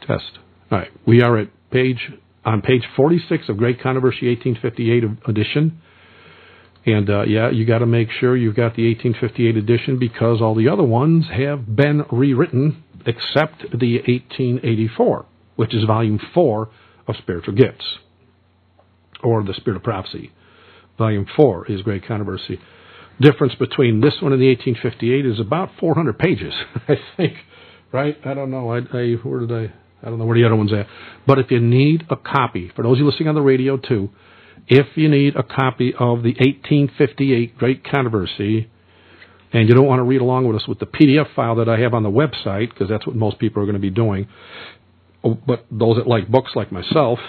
test. All right, we are at on page 46 of Great Controversy 1858 edition. And, you got to make sure you've got the 1858 edition because all the other ones have been rewritten except the 1884, which is volume 4 of Spiritual Gifts, or the Spirit of Prophecy. Volume 4 is Great Controversy. Difference between this one and the 1858 is about 400 pages, I think, right? I don't know. I don't know where the other one's at. But if you need a copy, for those of you listening on the radio too, if you need a copy of the 1858 Great Controversy, and you don't want to read along with us with the PDF file that I have on the website, because that's what most people are going to be doing, but those that like books like myself,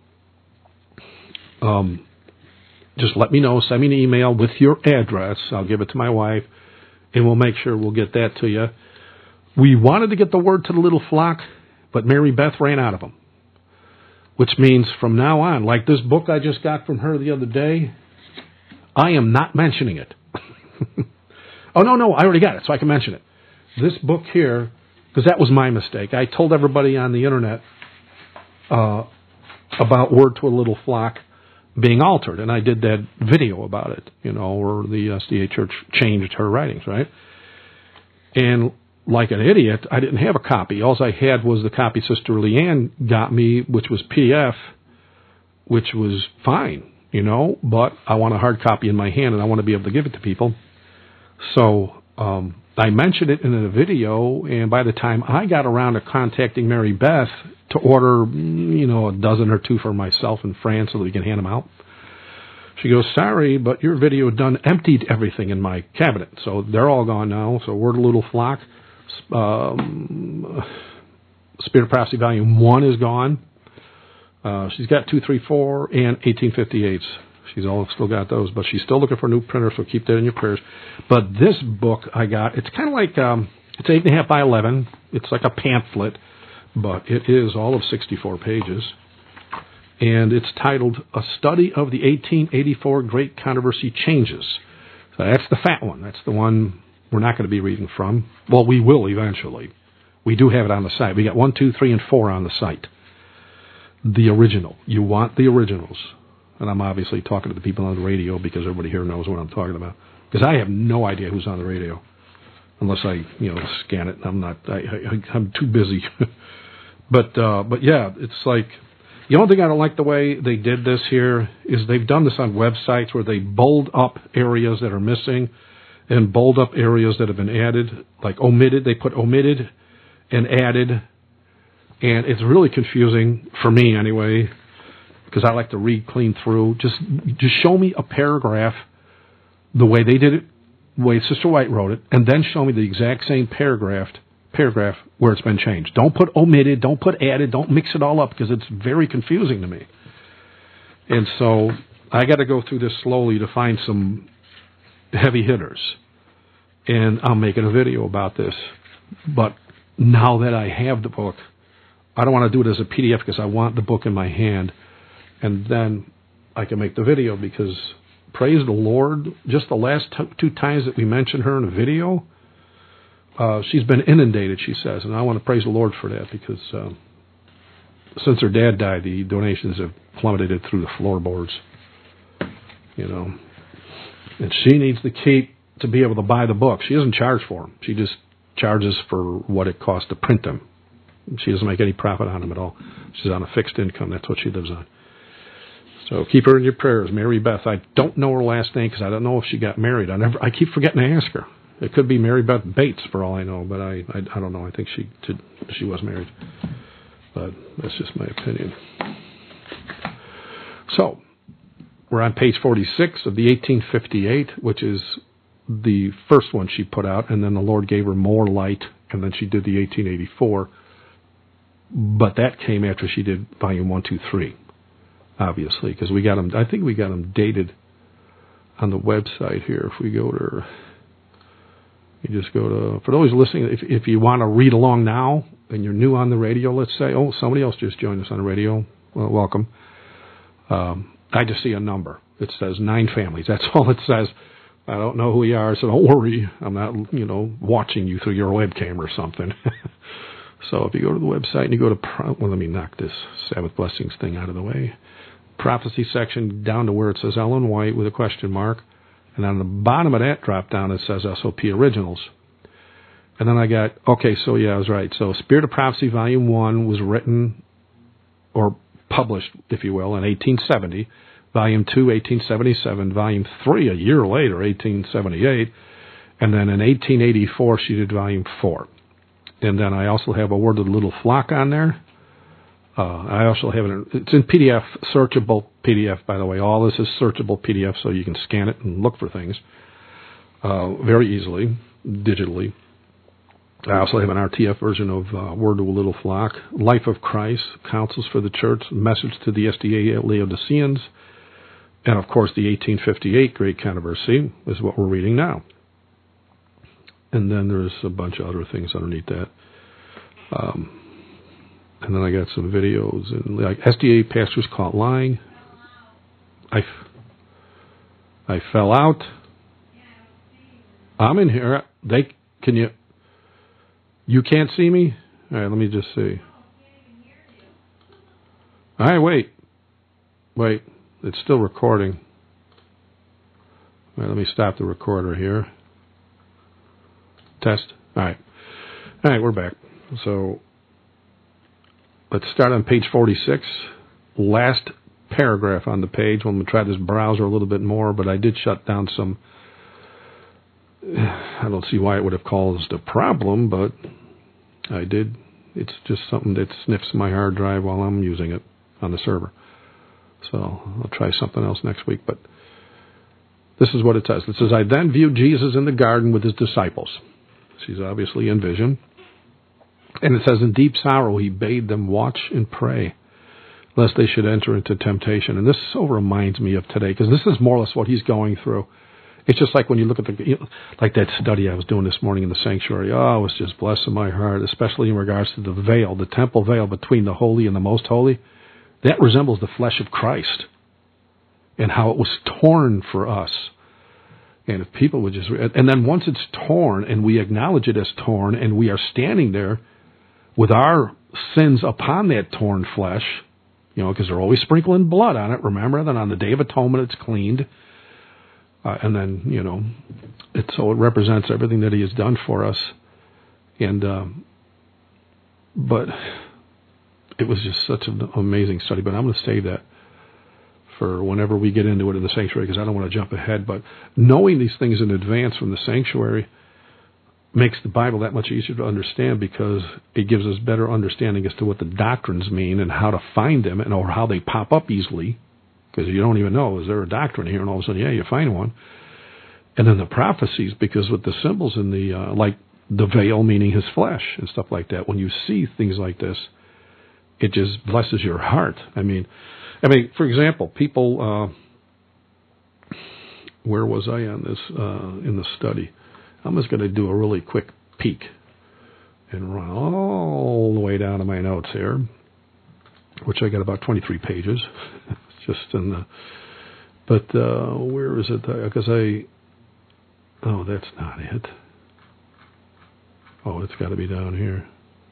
just let me know. Send me an email with your address. I'll give it to my wife, and we'll make sure we'll get that to you. We wanted to get the word to the little flock, but Mary Beth ran out of them. Which means from now on, like this book I just got from her the other day, I am not mentioning it. Oh, no, I already got it, so I can mention it. This book here, because that was my mistake. I told everybody on the internet about Word to a Little Flock being altered, and I did that video about it, where the SDA Church changed her writings, right? And like an idiot, I didn't have a copy. All I had was the copy Sister Leanne got me, which was PDF, which was fine, but I want a hard copy in my hand, and I want to be able to give it to people. So I mentioned it in a video, and by the time I got around to contacting Mary Beth to order, a dozen or two for myself in France so that we can hand them out, she goes, sorry, but your video done emptied everything in my cabinet. So they're all gone now. So Word a Little Flock. Spirit of Prophecy Volume 1 is gone. She's got 2, 3, 4, and 1858s. She's still got those, but she's still looking for a new printer, so keep that in your prayers. But this book I got, it's kind of like, it's 8.5 by 11. It's like a pamphlet, but it is all of 64 pages. And it's titled A Study of the 1884 Great Controversy Changes. So that's the fat one. That's the one we're not going to be reading from. Well, we will eventually. We do have it on the site. We got 1, 2, 3, and 4 on the site. The original. You want the originals. And I'm obviously talking to the people on the radio because everybody here knows what I'm talking about. Because I have no idea who's on the radio. Unless I, scan it. I'm too busy. But yeah, it's like, the only thing I don't like the way they did this here is they've done this on websites where they bold up areas that are missing and bold up areas that have been added, like omitted. They put omitted and added, and it's really confusing for me anyway, because I like to read clean through. Just show me a paragraph the way they did it, the way Sister White wrote it, and then show me the exact same paragraph where it's been changed. Don't put omitted, don't put added, don't mix it all up, because it's very confusing to me. And so I got to go through this slowly to find some heavy hitters. And I'm making a video about this. But now that I have the book, I don't want to do it as a PDF because I want the book in my hand. And then I can make the video because, praise the Lord, just the last 2 times that we mentioned her in a video, she's been inundated, she says. And I want to praise the Lord for that because since her dad died, the donations have plummeted through the floorboards. And she needs to keep to be able to buy the book. She doesn't charge for them. She just charges for what it costs to print them. She doesn't make any profit on them at all. She's on a fixed income. That's what she lives on. So keep her in your prayers, Mary Beth. I don't know her last name because I don't know if she got married. I keep forgetting to ask her. It could be Mary Beth Bates for all I know, but I don't know. I think she was married. But that's just my opinion. So we're on page 46 of the 1858, which is the first one she put out, and then the Lord gave her more light, and then she did the 1884. But that came after she did volume 1, 2, 3, obviously, because we got them. I think we got them dated on the website here. If we go to, you just go to, for those listening, if you want to read along now and you're new on the radio, let's say, oh, somebody else just joined us on the radio. Well, welcome. I just see a number. It says 9 families. That's all it says. I don't know who you are, so don't worry. I'm not, watching you through your webcam or something. So if you go to the website and you go to, let me knock this Sabbath Blessings thing out of the way. Prophecy section down to where it says Ellen White with a question mark. And on the bottom of that drop down, it says SOP Originals. And then I got, okay, so yeah, I was right. So Spirit of Prophecy Volume 1 was written or published, if you will, in 1870. Volume 2, 1877. Volume 3, a year later, 1878. And then in 1884, she did Volume 4. And then I also have A Word of the Little Flock on there. I also have it. It's in PDF, searchable PDF, by the way. All this is searchable PDF, so you can scan it and look for things very easily, digitally. I also have an RTF version of Word of a Little Flock, Life of Christ, Counsels for the Church, Message to the SDA Laodiceans, and, of course, the 1858 Great Controversy is what we're reading now. And then there's a bunch of other things underneath that. And then I got some videos and like SDA pastors caught lying. I fell out. I'm in here. You can't see me? All right, let me just see. All right, wait. It's still recording. All right, let me stop the recorder here. Test. All right, we're back. So let's start on page 46. Last paragraph on the page. I'm going to try this browser a little bit more, but I did shut down some. I don't see why it would have caused a problem, but I did. It's just something that sniffs my hard drive while I'm using it on the server. So I'll try something else next week, but this is what it says. It says, I then viewed Jesus in the garden with his disciples. She's obviously in vision. And it says, in deep sorrow he bade them watch and pray, lest they should enter into temptation. And this so reminds me of today, because this is more or less what he's going through. It's just like when you look at like that study I was doing this morning in the sanctuary. Oh, it was just blessing my heart, especially in regards to the veil, the temple veil between the holy and the most holy. That resembles the flesh of Christ and how it was torn for us. And if people would just, and then once it's torn and we acknowledge it as torn and we are standing there with our sins upon that torn flesh, because they're always sprinkling blood on it. Remember, then on the Day of Atonement it's cleaned. And then, so it represents everything that he has done for us. And, but it was just such an amazing study. But I'm going to save that for whenever we get into it in the sanctuary, because I don't want to jump ahead. But knowing these things in advance from the sanctuary makes the Bible that much easier to understand, because it gives us better understanding as to what the doctrines mean and how to find them or how they pop up easily. Because you don't even know, is there a doctrine here? And all of a sudden, you find one. And then the prophecies, because with the symbols in the, like the veil meaning his flesh and stuff like that, when you see things like this, it just blesses your heart. I mean, for example, people, where was I on this, in the study? I'm just going to do a really quick peek and run all the way down to my notes here, which I got about 23 pages. Just in the, but where is it? Because that's not it. Oh, it's got to be down here.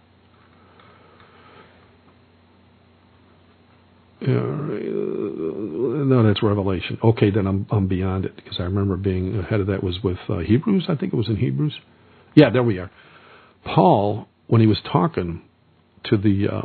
No, that's Revelation. Okay, then I'm beyond it, because I remember being ahead of that was with Hebrews. I think it was in Hebrews. Yeah, there we are. Paul, when he was talking to the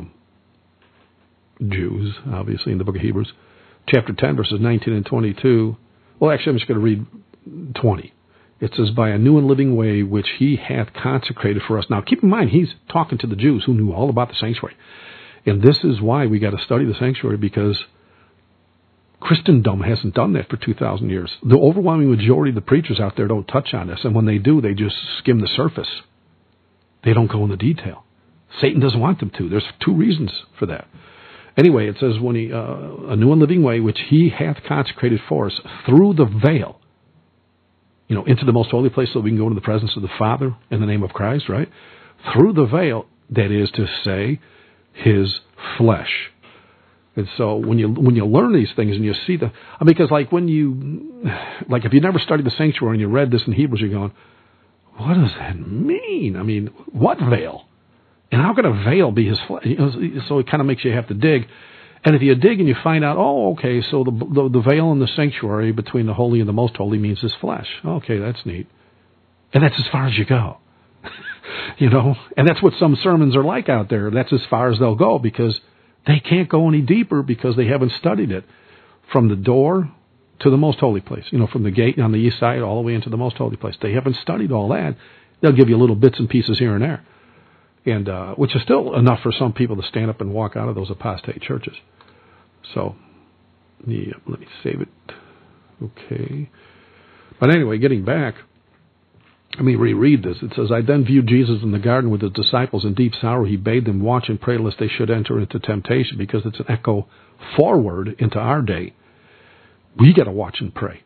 Jews, obviously in the book of Hebrews, chapter 10, verses 19 and 22. Well, actually, I'm just going to read 20. It says, by a new and living way which he hath consecrated for us. Now, keep in mind, he's talking to the Jews who knew all about the sanctuary. And this is why we got to study the sanctuary, because Christendom hasn't done that for 2,000 years. The overwhelming majority of the preachers out there don't touch on this. And when they do, they just skim the surface. They don't go into detail. Satan doesn't want them to. There's two reasons for that. Anyway, it says, when he, a new and living way, which he hath consecrated for us through the veil, into the most holy place so we can go into the presence of the Father in the name of Christ, right? Through the veil, that is to say, his flesh. And so when you learn these things and you see because like if you never studied the sanctuary and you read this in Hebrews, you're going, what does that mean? What veil? And how could a veil be his flesh? So it kind of makes you have to dig. And if you dig and you find out, oh, okay, so the veil in the sanctuary between the holy and the most holy means his flesh. Okay, that's neat. And that's as far as you go. And that's what some sermons are like out there. That's as far as they'll go because they can't go any deeper because they haven't studied it from the door to the most holy place. From the gate on the east side all the way into the most holy place. They haven't studied all that. They'll give you little bits and pieces here and there. And which is still enough for some people to stand up and walk out of those apostate churches. So, yeah, let me save it. Okay. But anyway, getting back, let me reread this. It says, I then viewed Jesus in the garden with his disciples. In deep sorrow he bade them watch and pray lest they should enter into temptation, because it's an echo forward into our day. We got to watch and pray.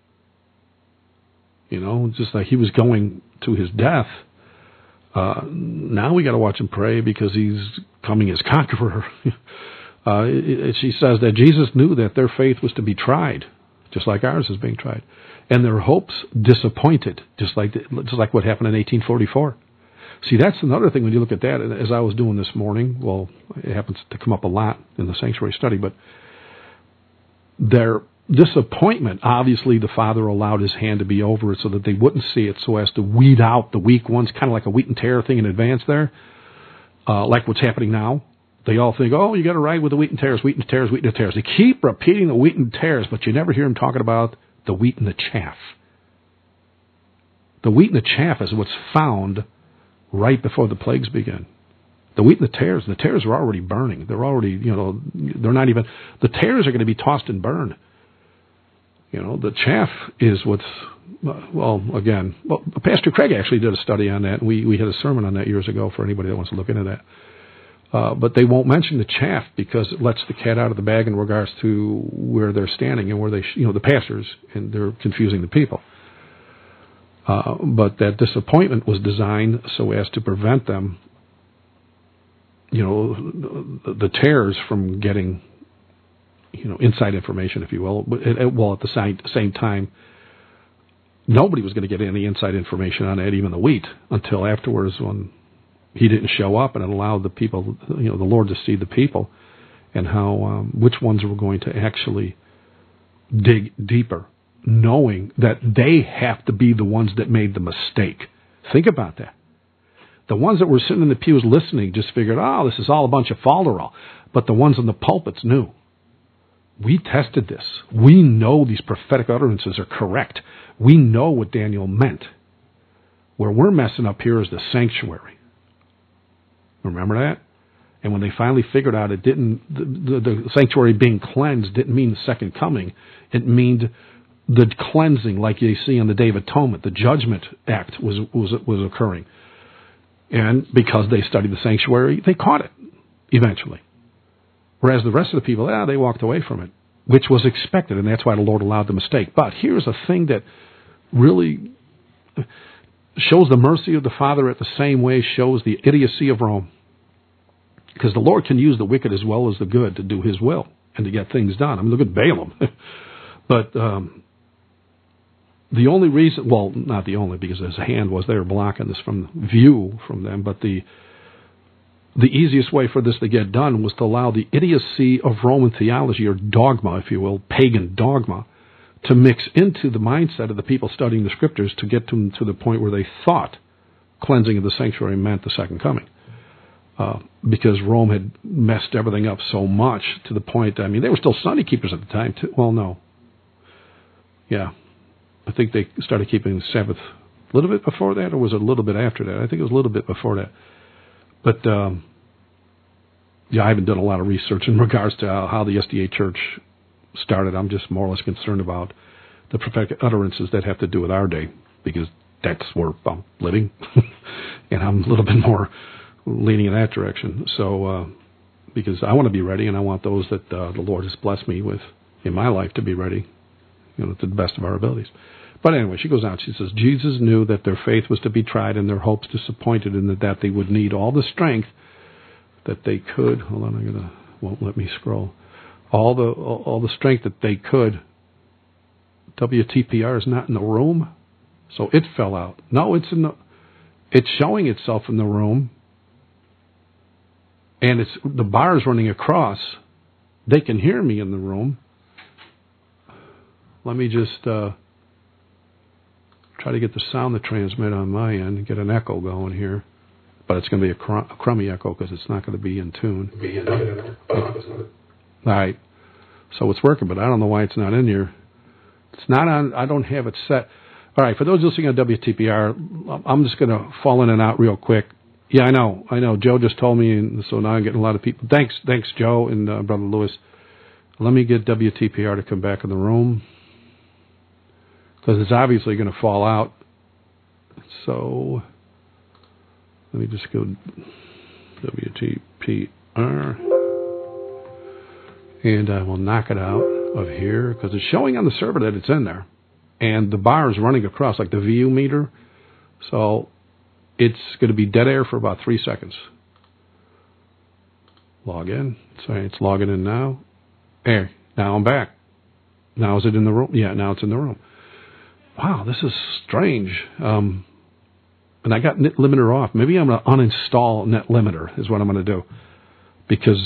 Just like he was going to his death. Now we got to watch and pray because he's coming as conqueror. She says that Jesus knew that their faith was to be tried, just like ours is being tried, and their hopes disappointed, just like what happened in 1844. See, that's another thing when you look at that. As I was doing this morning, well, it happens to come up a lot in the sanctuary study, but their disappointment, obviously the Father allowed his hand to be over it so that they wouldn't see it, so as to weed out the weak ones, kind of like a wheat and tare thing in advance there, like what's happening now. They all think, oh, you got to ride with the wheat and tares, wheat and tares, wheat and tares. They keep repeating the wheat and tares, but you never hear them talking about the wheat and the chaff. The wheat and the chaff is what's found right before the plagues begin. The wheat and the tares are already burning. They're already, they're not even, the tares are going to be tossed and burned. The chaff is what's, Pastor Craig actually did a study on that, and we had a sermon on that years ago for anybody that wants to look into that. But they won't mention the chaff because it lets the cat out of the bag in regards to where they're standing and where they, the pastors, and they're confusing the people. But that disappointment was designed so as to prevent them, the tares from getting, inside information, if you will. Well, at the same time, nobody was going to get any inside information on that, even the wheat, until afterwards when he didn't show up, and it allowed the people, the Lord to see the people and how, which ones were going to actually dig deeper, knowing that they have to be the ones that made the mistake. Think about that. The ones that were sitting in the pews listening just figured, oh, this is all a bunch of falderall. But the ones in the pulpits knew. We tested this. We know these prophetic utterances are correct. We know what Daniel meant. Where we're messing up here is the sanctuary. Remember that? And when they finally figured out it didn't, the sanctuary being cleansed didn't mean the second coming. It meant the cleansing, like you see on the Day of Atonement. The judgment act was occurring. And because they studied the sanctuary, they caught it eventually. Whereas the rest of the people, they walked away from it, which was expected, and that's why the Lord allowed the mistake. But here's a thing that really shows the mercy of the Father at the same way shows the idiocy of Rome. Because the Lord can use the wicked as well as the good to do his will and to get things done. I mean, look at Balaam. But the only reason, well, not the only, because his hand was there blocking this from view from them, but the easiest way for this to get done was to allow the idiocy of Roman theology, or dogma, if you will, pagan dogma, to mix into the mindset of the people studying the Scriptures to get them to the point where they thought cleansing of the sanctuary meant the second coming. Because Rome had messed everything up so much to the point, I mean, they were still Sunday keepers at the time, too. Well, no. Yeah. I think they started keeping the Sabbath a little bit before that, or was it a little bit after that? I think it was a little bit before that. But, I haven't done a lot of research in regards to how the SDA Church started. I'm just more or less concerned about the prophetic utterances that have to do with our day, because that's where I'm living, and I'm a little bit more leaning in that direction. So, because I want to be ready, and I want those that the Lord has blessed me with in my life to be ready, to the best of our abilities. But anyway, she goes on. She says, Jesus knew that their faith was to be tried and their hopes disappointed, and that they would need all the strength that they could. Hold on, won't let me scroll. All the strength that they could. WTPR is not in the room, so it fell out. No, it's showing itself in the room. and it's the bars running across. They can hear me in the room. Let me just try to get the sound to transmit on my end and get an echo going here. But it's going to be a crummy echo because it's not going to be in tune. All right. So it's working, but I don't know why it's not in here. It's not on. I don't have it set. All right. For those listening on WTPR, I'm just going to fall in and out real quick. Yeah, I know. Joe just told me, and so now I'm getting a lot of people. Thanks, Joe and Brother Lewis. Let me get WTPR to come back in the room because it's obviously going to fall out. So let me just go WTPR, and I will knock it out of here because it's showing on the server that it's in there, and the bar is running across like the VU meter. So it's going to be dead air for about 3 seconds. Log in. Sorry, it's logging in now. There. Now I'm back. Now is it in the room? Yeah, now it's in the room. Wow, this is strange. And I got Net Limiter off. Maybe I'm going to uninstall Net Limiter is what I'm going to do. Because,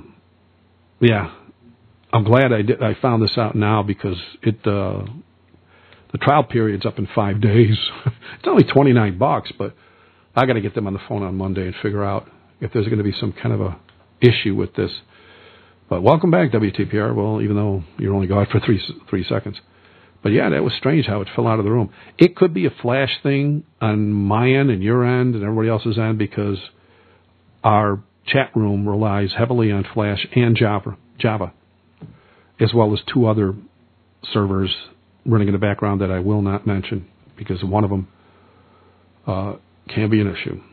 I'm glad I found this out now because the trial period's up in 5 days. It's only $29, but I got to get them on the phone on Monday and figure out if there's going to be some kind of a issue with this. But welcome back, WTPR. Well, even though you're only gone for three seconds. But yeah, that was strange how it fell out of the room. It could be a flash thing on my end and your end and everybody else's end because our chat room relies heavily on Flash and Java, as well as 2 other servers running in the background that I will not mention because one of them can be an issue.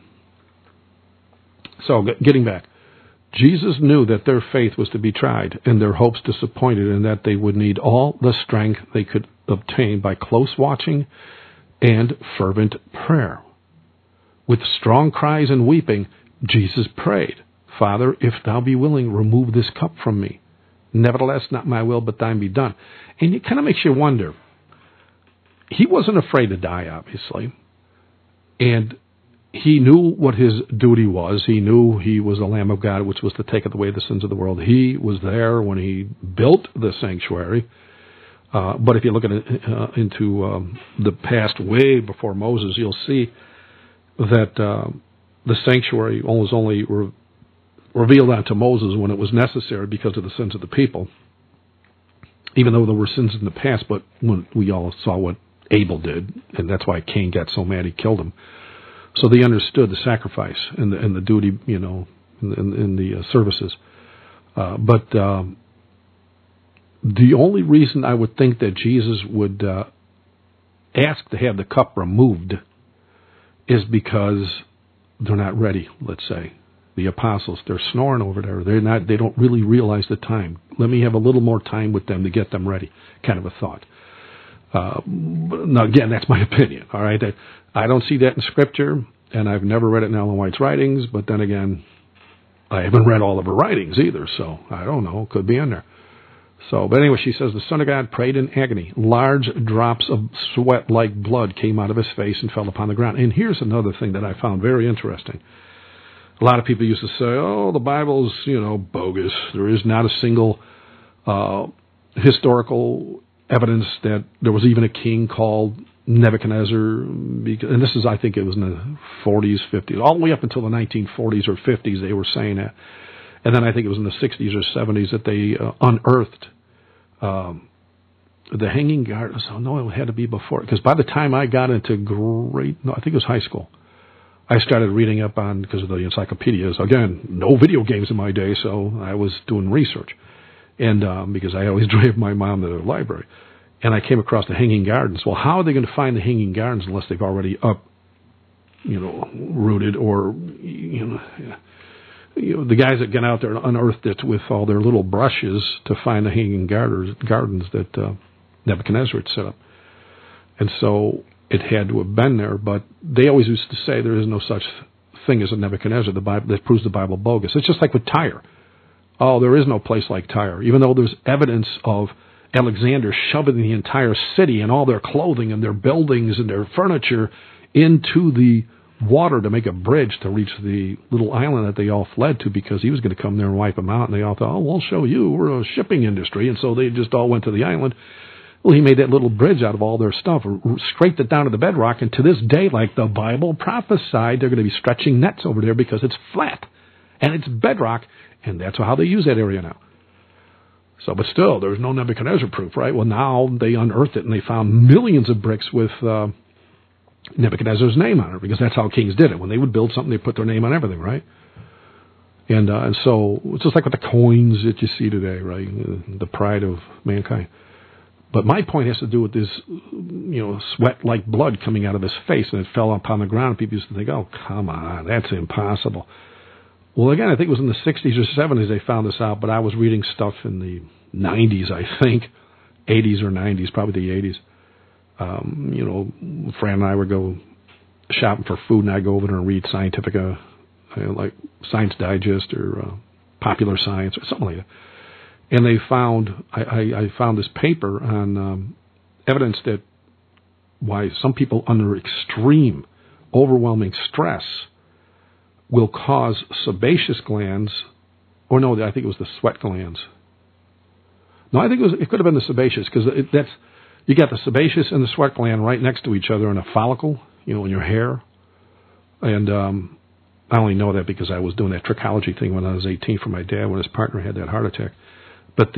So getting back. Jesus knew that their faith was to be tried and their hopes disappointed and that they would need all the strength they could obtain by close watching and fervent prayer. With strong cries and weeping, Jesus prayed, Father, if thou be willing, remove this cup from me. Nevertheless, not my will, but thine be done. And it kind of makes you wonder. He wasn't afraid to die, obviously. And he knew what his duty was. He knew he was the Lamb of God, which was to take away the sins of the world. He was there when he built the sanctuary. But if you look at it, into the past way before Moses, you'll see that the sanctuary was only revealed unto Moses when it was necessary because of the sins of the people. Even though there were sins in the past, but when we all saw what Abel did, and that's why Cain got so mad he killed him. So they understood the sacrifice and the duty, in the services. But the only reason I would think that Jesus would ask to have the cup removed is because they're not ready. Let's say the apostles, they're snoring over there. They don't really realize the time. Let me have a little more time with them to get them ready. Kind of a thought. Now, again, that's my opinion, all right? I don't see that in Scripture, and I've never read it in Ellen White's writings, but then again, I haven't read all of her writings either, so I don't know. It could be in there. So, but anyway, she says, the Son of God prayed in agony. Large drops of sweat like blood came out of his face and fell upon the ground. And here's another thing that I found very interesting. A lot of people used to say, oh, the Bible's, bogus. There is not a single historical evidence that there was even a king called Nebuchadnezzar, and this is, I think it was in the 40s, 50s, all the way up until the 1940s or 50s they were saying that. And then I think it was in the 60s or 70s that they unearthed the Hanging Gardens. Oh, no, it had to be before, because by the time I got into I think it was high school, I started reading up on, because of the encyclopedias. Again, no video games in my day, so I was doing research. And because I always drove my mom to the library. And I came across the Hanging Gardens. Well, how are they going to find the Hanging Gardens unless they've already rooted or, the guys that get out there and unearthed it with all their little brushes to find the Hanging Gardens that Nebuchadnezzar had set up. And so it had to have been there, but they always used to say there is no such thing as a Nebuchadnezzar. The Bible, that proves the Bible bogus. It's just like with Tyre. Oh, there is no place like Tyre, even though there's evidence of Alexander shoving the entire city and all their clothing and their buildings and their furniture into the water to make a bridge to reach the little island that they all fled to, because he was going to come there and wipe them out. And they all thought, oh, we'll show you. We're a shipping industry. And so they just all went to the island. Well, he made that little bridge out of all their stuff, scraped it down to the bedrock. And to this day, like the Bible prophesied, they're going to be stretching nets over there because it's flat and it's bedrock. And that's how they use that area now. So, but still, there was no Nebuchadnezzar proof, right? Well, now they unearthed it and they found millions of bricks with Nebuchadnezzar's name on it, because that's how kings did it. When they would build something, they put their name on everything, right? And so it's just like with the coins that you see today, right? The pride of mankind. But my point has to do with this, sweat like blood coming out of his face, and it fell upon the ground. People used to think, oh, come on, that's impossible. Well, again, I think it was in the 60s or 70s they found this out, but I was reading stuff in the 90s, I think, 80s or 90s, probably the 80s. Fran and I would go shopping for food, and I'd go over there and read scientific, like Science Digest or Popular Science or something like that. And they found, I found this paper on evidence that why some people under extreme, overwhelming stress will cause sebaceous glands, or no, I think it was the sweat glands. No, I think it could have been the sebaceous, because you got the sebaceous and the sweat gland right next to each other in a follicle, in your hair. And I only know that because I was doing that trichology thing when I was 18 for my dad when his partner had that heart attack. But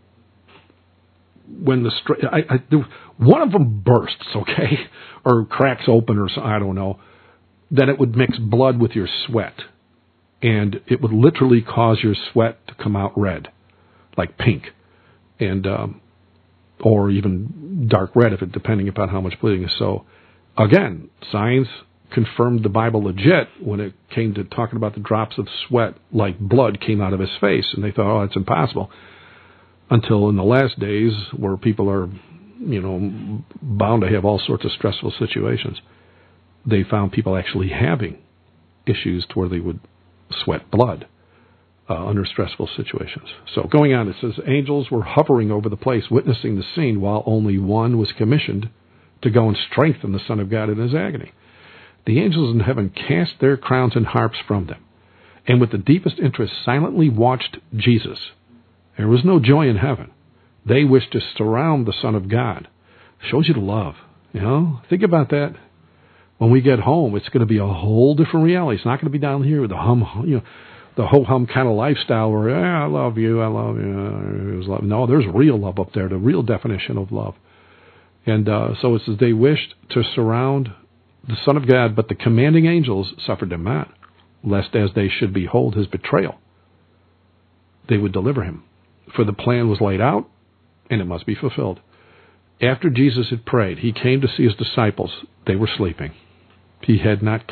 one of them bursts, okay, or cracks open, or I don't know, then it would mix blood with your sweat, and it would literally cause your sweat to come out red, like pink, and or even dark red, depending upon how much bleeding is. So, again, science confirmed the Bible legit when it came to talking about the drops of sweat like blood came out of his face, and they thought, oh, it's impossible. Until in the last days, where people are, bound to have all sorts of stressful situations, they found people actually having issues to where they would sweat blood under stressful situations. So going on, it says, angels were hovering over the place, witnessing the scene, while only one was commissioned to go and strengthen the Son of God in his agony. The angels in heaven cast their crowns and harps from them, and with the deepest interest silently watched Jesus. There was no joy in heaven. They wished to surround the Son of God. Shows you the love. Think about that. When we get home, it's going to be a whole different reality. It's not going to be down here with the the ho-hum kind of lifestyle where, I love you. No, there's real love up there, the real definition of love. And so it says they wished to surround the Son of God, but the commanding angels suffered them not, lest as they should behold his betrayal, they would deliver him. For the plan was laid out, and it must be fulfilled. After Jesus had prayed, he came to see his disciples. They were sleeping. He had not the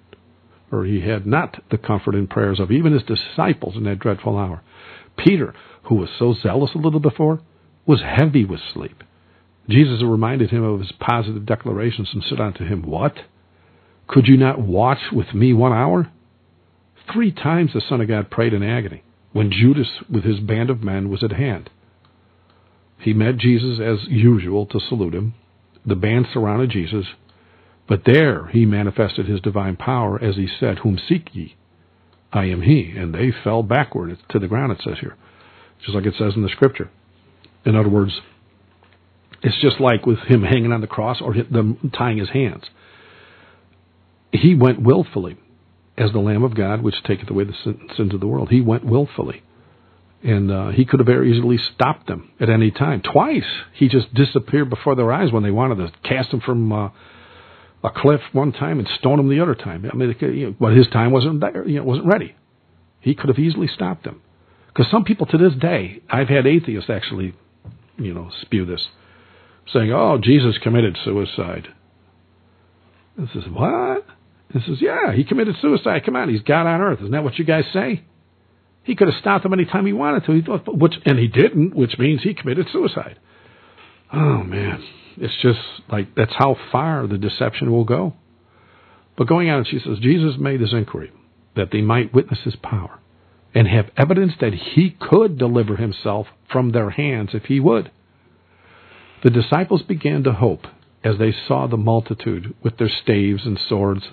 comfort and prayers of even his disciples in that dreadful hour. Peter, who was so zealous a little before, was heavy with sleep. Jesus reminded him of his positive declarations and said unto him, What? Could you not watch with me 1 hour? 3 times the Son of God prayed in agony, when Judas with his band of men was at hand. He met Jesus as usual to salute him. The band surrounded Jesus, but there he manifested his divine power as he said, Whom seek ye? I am he. And they fell backward to the ground, it says here, just like it says in the scripture. In other words, it's just like with him hanging on the cross or them tying his hands. He went willfully as the Lamb of God, which taketh away the sins of the world. He went willfully. And he could have very easily stopped them at any time. Twice, he just disappeared before their eyes when they wanted to cast him from a cliff one time and stone him the other time. I mean, but his time wasn't there, wasn't ready. He could have easily stopped them. Because some people to this day, I've had atheists actually, spew this, saying, oh, Jesus committed suicide. And says, what? And says, yeah, he committed suicide. Come on, he's God on earth. Isn't that what you guys say? He could have stopped them any time he wanted to. And he didn't, which means he committed suicide. Oh, man. It's just like that's how far the deception will go. But going on, she says, Jesus made this inquiry that they might witness his power and have evidence that he could deliver himself from their hands if he would. The disciples began to hope as they saw the multitude with their staves and swords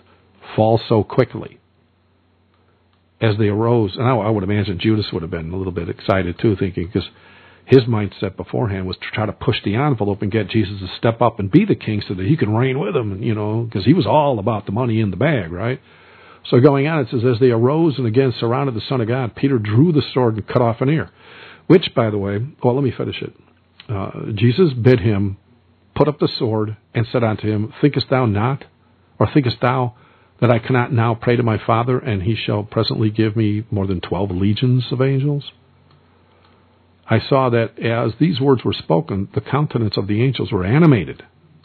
fall so quickly as they arose. And I would imagine Judas would have been a little bit excited too, thinking, because his mindset beforehand was to try to push the envelope and get Jesus to step up and be the king so that he can reign with him, because he was all about the money in the bag, right? So going on, it says, as they arose and again surrounded the Son of God, Peter drew the sword and cut off an ear. Which, by the way, let me finish it. Jesus bid him put up the sword and said unto him, thinkest thou not, or thinkest thou that I cannot now pray to my Father, and he shall presently give me more than 12 legions of angels? I saw that as these words were spoken, the countenance of the angels were animated.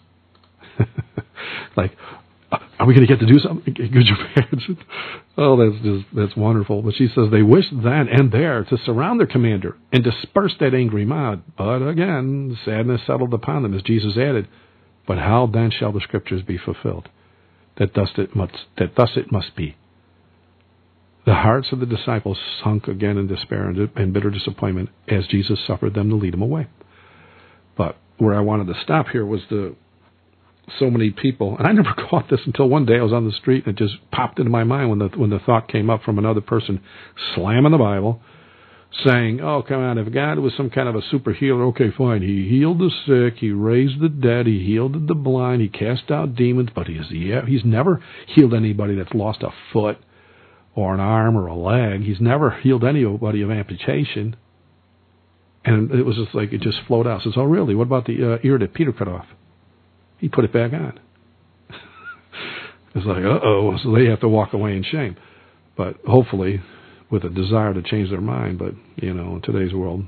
Like, are we going to get to do something? Could you imagine? Oh, that's wonderful. But she says, they wished then and there to surround their commander and disperse that angry mob. But again, sadness settled upon them as Jesus added, but how then shall the scriptures be fulfilled? That thus it must be. The hearts of the disciples sunk again in despair and bitter disappointment as Jesus suffered them to lead them away. But where I wanted to stop here was so many people, and I never caught this until one day I was on the street and it just popped into my mind when the thought came up from another person slamming the Bible, saying, oh, come on, if God was some kind of a super healer, okay, fine, he healed the sick, he raised the dead, he healed the blind, he cast out demons, but he's never healed anybody that's lost a foot or an arm or a leg. He's never healed anybody of amputation. And it was just like, it just flowed out. It says, oh, really? What about the ear that Peter cut off? He put it back on. It's like, uh-oh, so they have to walk away in shame. But hopefully with a desire to change their mind. But, in today's world,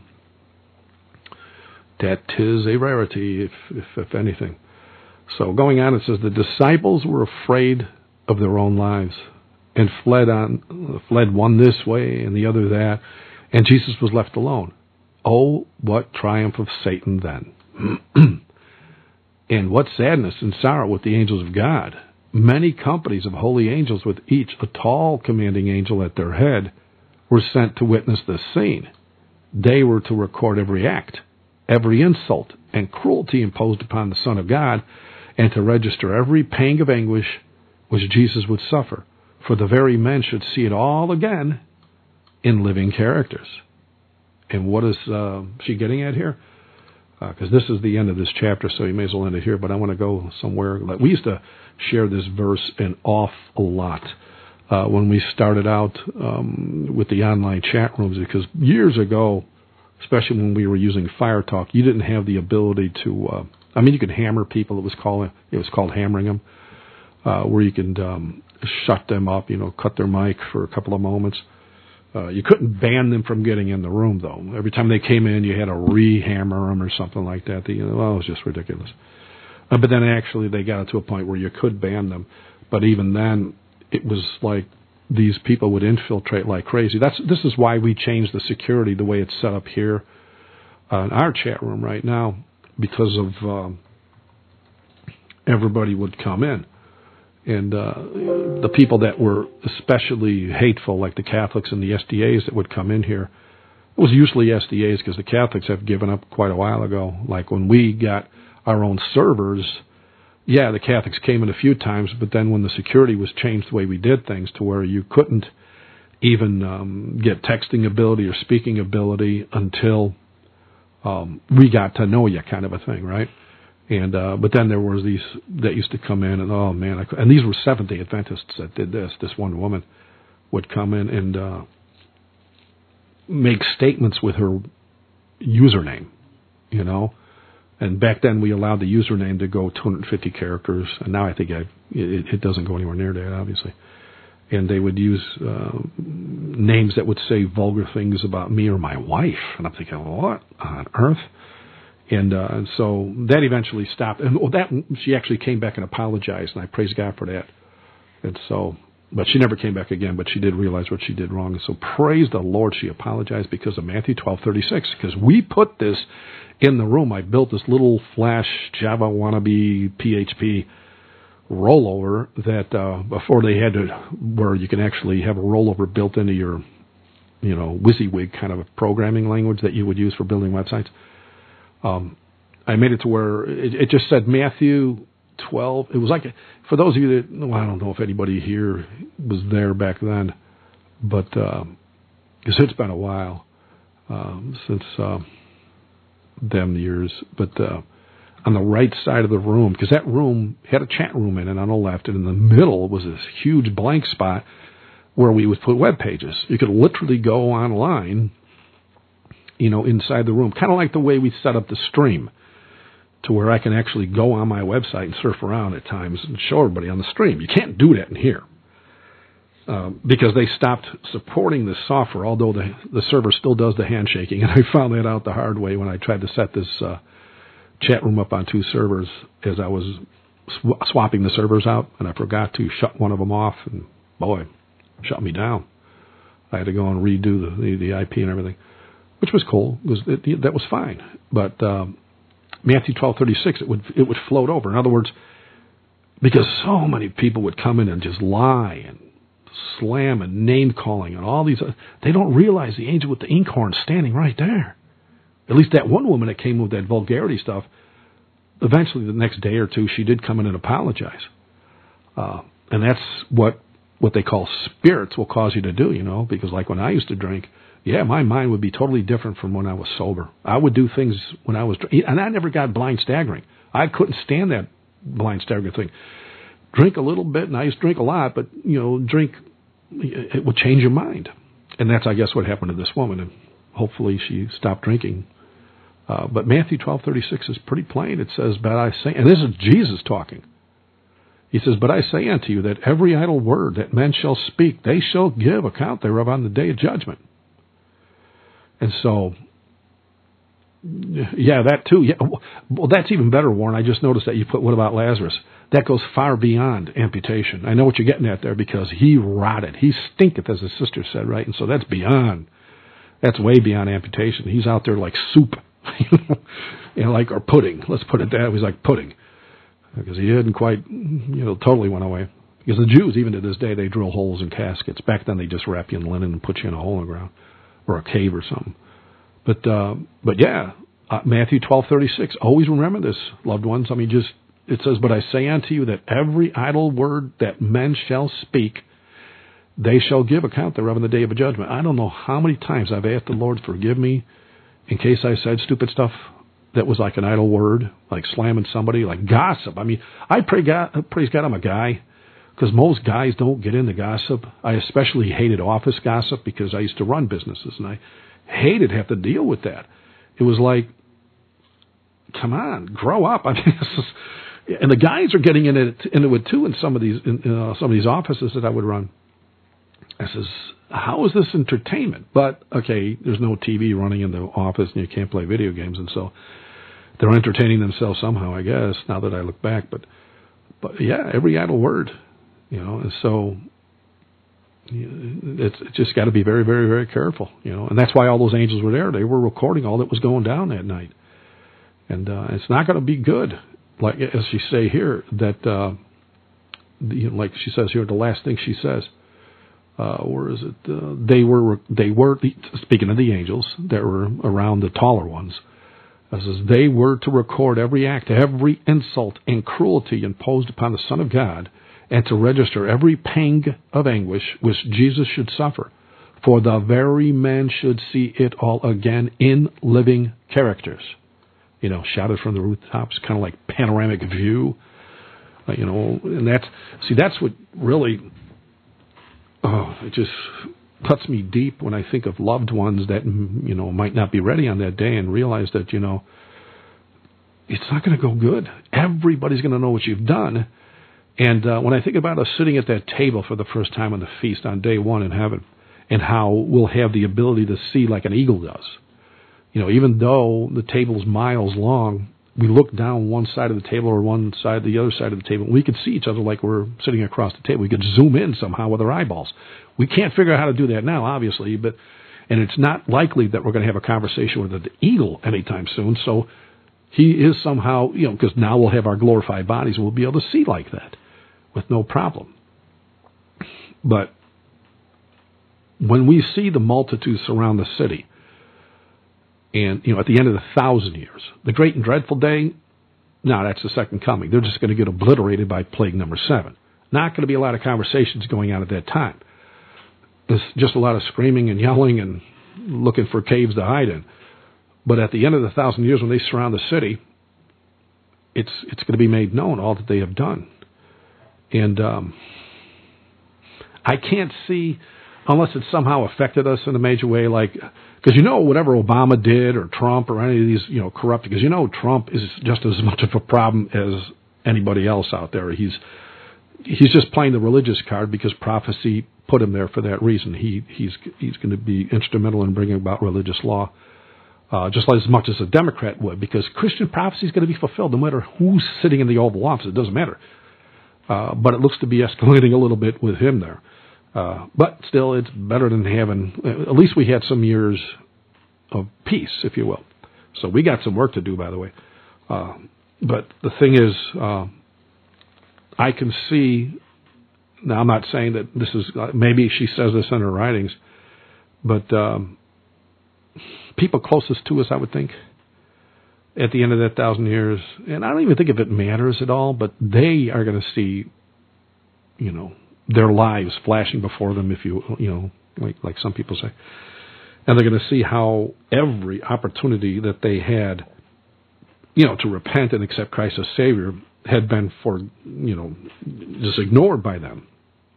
that is a rarity, if anything. So going on, it says, the disciples were afraid of their own lives and fled one this way and the other that, and Jesus was left alone. Oh, what triumph of Satan then. And what sadness and sorrow with the angels of God. Many companies of holy angels with each a tall commanding angel at their head were sent to witness this scene. They were to record every act, every insult and cruelty imposed upon the Son of God, and to register every pang of anguish which Jesus would suffer, for the very men should see it all again in living characters. And what is she getting at here? Because this is the end of this chapter, so you may as well end it here, but I want to go somewhere. We used to share this verse an awful lot when we started out with the online chat rooms, because years ago, especially when we were using Fire Talk, you didn't have the ability to, you could hammer people. It was called hammering them, where you could shut them up, cut their mic for a couple of moments. You couldn't ban them from getting in the room, though. Every time they came in, you had to re-hammer them or something like that. It was just ridiculous. But then actually they got it to a point where you could ban them. But even then, it was like these people would infiltrate like crazy. This is why we changed the security the way it's set up here in our chat room right now, because of everybody would come in. And the people that were especially hateful, like the Catholics and the SDAs that would come in here, it was usually SDAs, because the Catholics have given up quite a while ago. Like when we got our own servers, the Catholics came in a few times, but then when the security was changed the way we did things to where you couldn't even get texting ability or speaking ability until we got to know you, kind of a thing, right? And but then there was these that used to come in, and oh man, and these were Seventh-day Adventists that did this. This one woman would come in and make statements with her username, And back then we allowed the username to go 250 characters, and now I think it doesn't go anywhere near that, obviously. And they would use names that would say vulgar things about me or my wife, and I'm thinking, what on earth? And so that eventually stopped. And she actually came back and apologized, and I praise God for that. And so, but she never came back again. But she did realize what she did wrong, and so praise the Lord, she apologized because of Matthew 12:36. Because we put this in the room. I built this little Flash Java wannabe PHP rollover that before they had to, where you can actually have a rollover built into your, WYSIWYG kind of a programming language that you would use for building websites. I made it to where it just said Matthew 12. It was like, for those of you that, well, I don't know if anybody here was there back then, but because it's been a while since them years. But on the right side of the room, because that room had a chat room in it on the left, and in the middle was this huge blank spot where we would put web pages. You could literally go online, inside the room, kind of like the way we set up the stream, to where I can actually go on my website and surf around at times and show everybody on the stream. You can't do that in here because they stopped supporting this software, although the server still does the handshaking. And I found that out the hard way when I tried to set this chat room up on 2 servers as I was swapping the servers out, and I forgot to shut one of them off, and boy, shut me down. I had to go and redo the IP and everything, which was cool. That was fine. But Matthew 12:36, it would float over. In other words, because so many people would come in and just lie and slam and name calling and all these, they don't realize the angel with the inkhorn standing right there. At least that one woman that came with that vulgarity stuff, eventually the next day or two, she did come in and apologize. And that's what they call spirits will cause you to do, because like when I used to drink, my mind would be totally different from when I was sober. I would do things when I was, and I never got blind staggering. I couldn't stand that blind staggering thing. Drink a little bit, and I used to drink a lot, but, drink, it would change your mind. And that's, I guess, what happened to this woman, and hopefully she stopped drinking. But Matthew 12:36 is pretty plain. It says, but I say, and this is Jesus talking. He says, but I say unto you that every idle word that men shall speak, they shall give account thereof on the day of judgment. And so, that too. Yeah, well, that's even better, Warren. I just noticed that you put, what about Lazarus? That goes far beyond amputation. I know what you're getting at there, because he rotted. He stinketh, as his sister said, right? And so that's way beyond amputation. He's out there like soup, or pudding. Let's put it that way. He's like pudding, because he hadn't quite, totally went away. Because the Jews, even to this day, they drill holes in caskets. Back then, they just wrap you in linen and put you in a hole in the ground, or a cave or something. But Matthew 12:36. Always remember this, loved ones. It says, but I say unto you that every idle word that men shall speak, they shall give account thereof in the day of judgment. I don't know how many times I've asked the Lord, forgive me, in case I said stupid stuff that was like an idle word, like slamming somebody, like gossip. I praise God I'm a guy, because most guys don't get into gossip. I especially hated office gossip because I used to run businesses, and I hated to have to deal with that. It was like, come on, grow up. And the guys are getting into it too in some of these offices that I would run. I says, how is this entertainment? But, okay, there's no TV running in the office and you can't play video games, and so they're entertaining themselves somehow, I guess, now that I look back. But every idle word, and so it's just got to be very, very, very careful, and that's why all those angels were there. They were recording all that was going down that night. And it's not going to be good, like as she say here, that, like she says here, the last thing she says, where is it? They were, speaking of the angels that were around the taller ones, it says, they were to record every act, every insult and cruelty imposed upon the Son of God, and to register every pang of anguish which Jesus should suffer. For the very men should see it all again in living characters. Shouted from the rooftops, kind of like panoramic view. And that's what really, it just cuts me deep when I think of loved ones that, might not be ready on that day, and realize that, it's not going to go good. Everybody's going to know what you've done. And when I think about us sitting at that table for the first time on the feast on day one in heaven, and how we'll have the ability to see like an eagle does. Even though the table's miles long, we look down one side of the table or one side, the other side of the table, and we could see each other like we're sitting across the table. We could zoom in somehow with our eyeballs. We can't figure out how to do that now, obviously, and it's not likely that we're going to have a conversation with the eagle anytime soon. So he is somehow, because now we'll have our glorified bodies, and we'll be able to see like that with no problem. But when we see the multitudes surround the city, and, at the end of the 1,000 years, the great and dreadful day, No, that's the second coming. They're just going to get obliterated by plague number 7. Not going to be a lot of conversations going on at that time. There's just a lot of screaming and yelling and looking for caves to hide in. But at the end of the 1,000 years, when they surround the city, it's going to be made known all that they have done. And I can't see, unless it somehow affected us in a major way, like, because whatever Obama did or Trump or any of these, corrupt, because Trump is just as much of a problem as anybody else out there. He's just playing the religious card because prophecy put him there for that reason. He's going to be instrumental in bringing about religious law, just as much as a Democrat would, because Christian prophecy is going to be fulfilled no matter who's sitting in the Oval Office. It doesn't matter. But it looks to be escalating a little bit with him there. But still, it's better than having, at least we had some years of peace, if you will. So we got some work to do, by the way. But the thing is, I can see, now I'm not saying that this is, maybe she says this in her writings, but people closest to us, I would think, at the end of that 1,000 years, and I don't even think if it matters at all, but they are going to see, their lives flashing before them, if like some people say. And they're going to see how every opportunity that they had, to repent and accept Christ as Savior had been just ignored by them.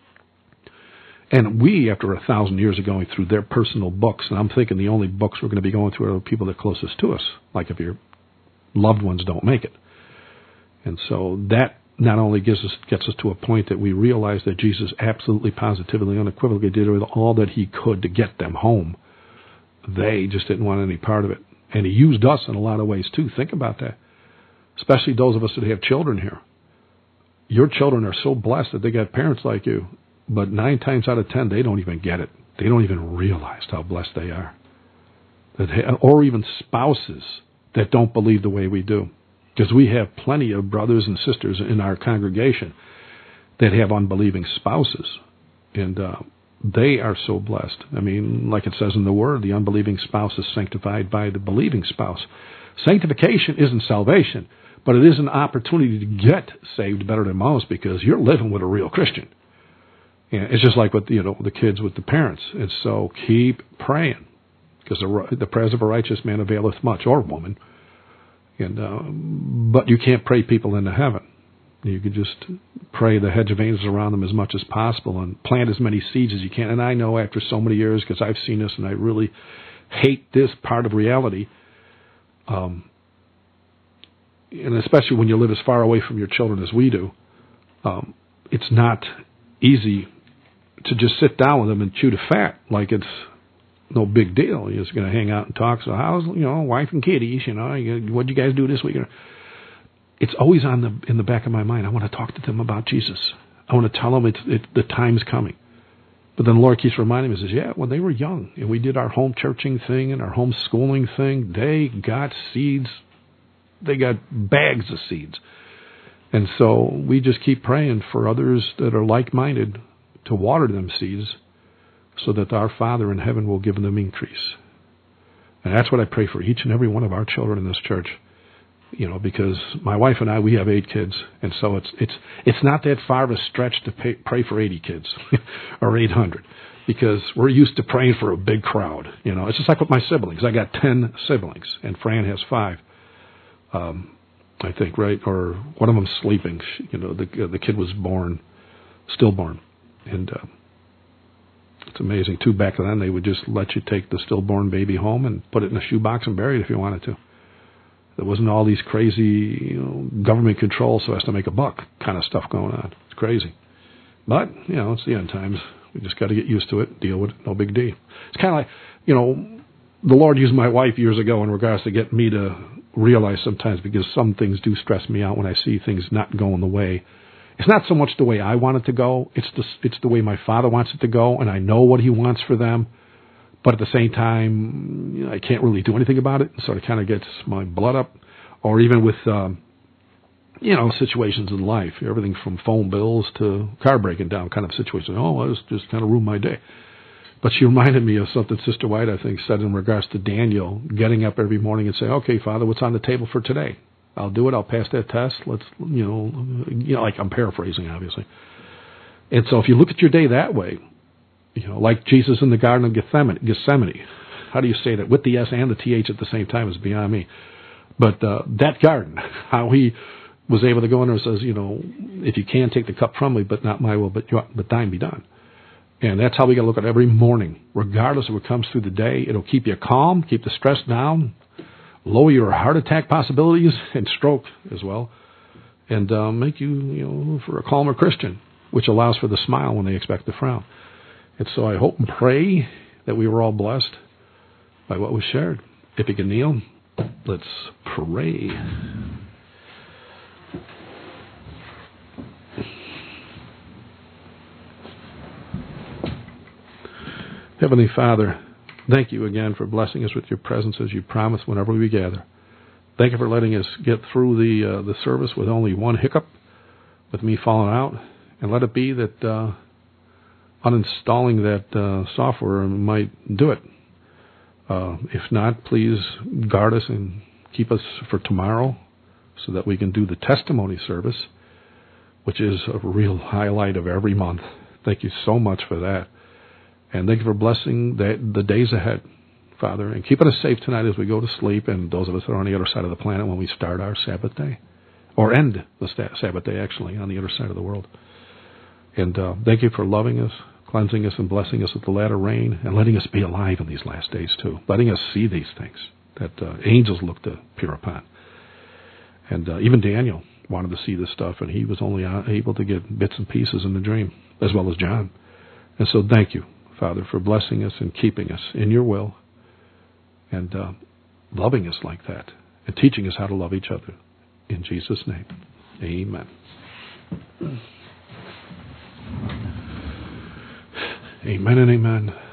And we, after 1,000 years of going through their personal books, and I'm thinking the only books we're going to be going through are the people that are closest to us, like if your loved ones don't make it. And so that not only gets us to a point that we realize that Jesus absolutely, positively, unequivocally did all that he could to get them home. They just didn't want any part of it. And he used us in a lot of ways, too. Think about that. Especially those of us that have children here. Your children are so blessed that they got parents like you. But 9 times out of 10, they don't even get it. They don't even realize how blessed they are. Or even spouses that don't believe the way we do. Because we have plenty of brothers and sisters in our congregation that have unbelieving spouses. And they are so blessed. I mean, like it says in the Word, the unbelieving spouse is sanctified by the believing spouse. Sanctification isn't salvation, but it is an opportunity to get saved better than most because you're living with a real Christian. And it's just like with the kids with the parents. And so keep praying, because the prayers of a righteous man availeth much, or woman. And but you can't pray people into heaven. You can just pray the hedge of angels around them as much as possible and plant as many seeds as you can. And I know after so many years, because I've seen this and I really hate this part of reality, and especially when you live as far away from your children as we do, it's not easy to just sit down with them and chew the fat like it's no big deal. You're just going to hang out and talk. So how's, wife and kiddies, what'd you guys do this week? It's always in the back of my mind. I want to talk to them about Jesus. I want to tell them the time's coming. But then the Lord keeps reminding me, says, yeah, when they were young and we did our home churching thing and our homeschooling thing, they got seeds. They got bags of seeds. And so we just keep praying for others that are like-minded to water them seeds so that our Father in heaven will give them increase. And that's what I pray for each and every one of our children in this church. Because my wife and I, we have 8 kids, and so it's not that far of a stretch to pray for 80 kids or 800, because we're used to praying for a big crowd. It's just like with my siblings. I got 10 siblings, and Fran has 5, I think, right? Or one of them's sleeping. The kid was stillborn, and it's amazing too. Back then, they would just let you take the stillborn baby home and put it in a shoebox and bury it if you wanted to. There wasn't all these crazy, government control so as to make a buck kind of stuff going on. It's crazy. But, it's the end times. We just got to get used to it, deal with it, no big deal. It's kind of like, the Lord used my wife years ago in regards to get me to realize sometimes, because some things do stress me out when I see things not going the way. It's not so much the way I want it to go. It's the way my Father wants it to go, and I know what He wants for them. But at the same time, I can't really do anything about it. So it kind of gets my blood up. Or even with, situations in life, everything from phone bills to car breaking down kind of situations. Oh, this just kind of ruined my day. But she reminded me of something Sister White, I think, said in regards to Daniel getting up every morning and saying, okay, Father, what's on the table for today? I'll do it. I'll pass that test. Let's, like I'm paraphrasing, obviously. And so if you look at your day that way, like Jesus in the Garden of Gethsemane. How do you say that? With the S and the TH at the same time is beyond me. But that garden, how he was able to go in there and says, if you can, take the cup from me, but not my will, but thine be done. And that's how we got to look at every morning. Regardless of what comes through the day, it'll keep you calm, keep the stress down, lower your heart attack possibilities and stroke as well, and make you, for a calmer Christian, which allows for the smile when they expect the frown. And so I hope and pray that we were all blessed by what was shared. If you can kneel, let's pray. Heavenly Father, thank you again for blessing us with your presence as you promised whenever we gather. Thank you for letting us get through the service with only one hiccup, with me falling out, and let it be that uninstalling that software might do it. If not, please guard us and keep us for tomorrow so that we can do the testimony service, which is a real highlight of every month. Thank you so much for that. And thank you for blessing the days ahead, Father, and keeping us safe tonight as we go to sleep, and those of us that are on the other side of the planet when we start our Sabbath day, or end the Sabbath day, actually, on the other side of the world. And thank you for loving us, cleansing us, and blessing us with the latter rain, and letting us be alive in these last days, too, letting us see these things that angels look to peer upon. And even Daniel wanted to see this stuff, and he was only able to get bits and pieces in the dream, as well as John. And so thank you, Father, for blessing us and keeping us in your will, and loving us like that, and teaching us how to love each other. In Jesus' name, amen. Amen and amen.